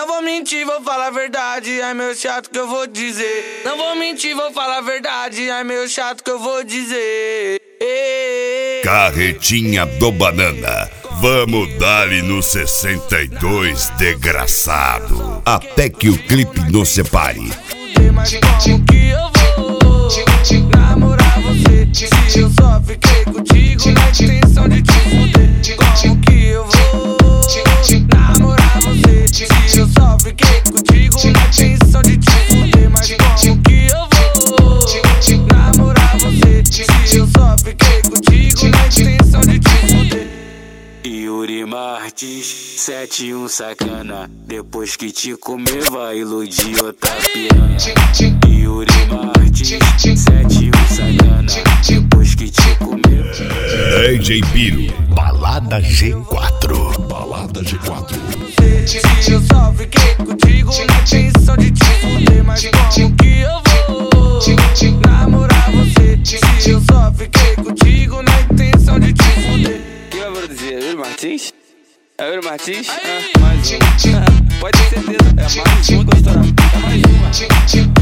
Não vou mentir, vou falar a verdade, é meio chato que eu vou dizer. Não vou mentir, vou falar a verdade, é meio chato que eu vou dizer. Carretinha do Banana, vamos dar-lhe no 62, desgraçado. Até que o clipe nos separe. Mas como que eu vou namorar você se eu só fiquei contigo na intenção de te fuder? Como que eu vou namorar você se eu só fiquei contigo na intenção de te fuder? Mas como que eu vou namorar você se eu só fiquei contigo na intenção de te fuder? Yuri Martins, 71 sacana. Depois que te comer vai iludir outra piranha. Yuri Martins, 71 sacana. Depois que te comer. DJ Biro, Balada G4. Balada G4. Se eu só fiquei contigo na intenção de te fuder, mas como que eu vou namorar você se eu só fiquei contigo na intenção de te fuder? Quem vai produzir? É o Yuri Martins? É o Yuri Martins? Mais um. Pode ter certeza. É mais um que vai estourar. É mais uma.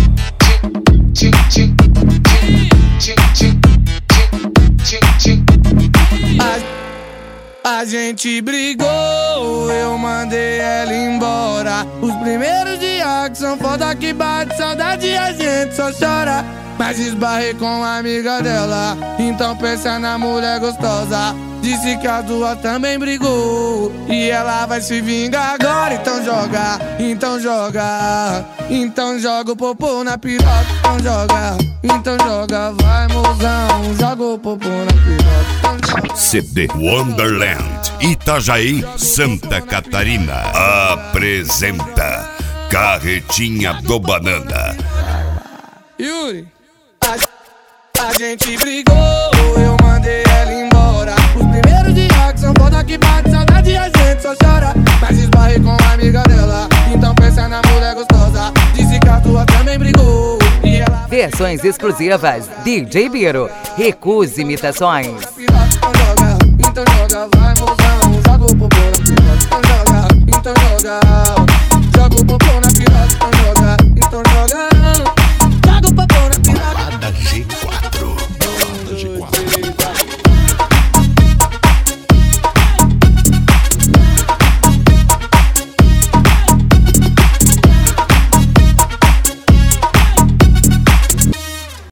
A gente brigou, eu mandei ela embora. Os primeiros dias que são foda que bate saudade, a gente só chora. Mas esbarrei com a amiga dela, então pensa na mulher gostosa. Disse que as duas também brigou e ela vai se vingar agora. Então joga, então joga, então joga o popô na piroca. Então joga, vai mozão, joga o popô na piroca. Então joga. CD Wonderland, Itajaí, Santa Catarina, apresenta Carretinha do Banana. Yuri, a gente brigou, eu mandei ela embora. Os primeiros dias que são foda que bate saudade, a gente só chora. Mas esbarrei com a amiga dela, então pensa na mulher gostosa. Disse que a tua também brigou e ela... Versões exclusivas DJ Biro, recusa imitações. Então joga, vai mozão, joga o popô na piroca. Então joga, joga o popô na piroca. Então joga,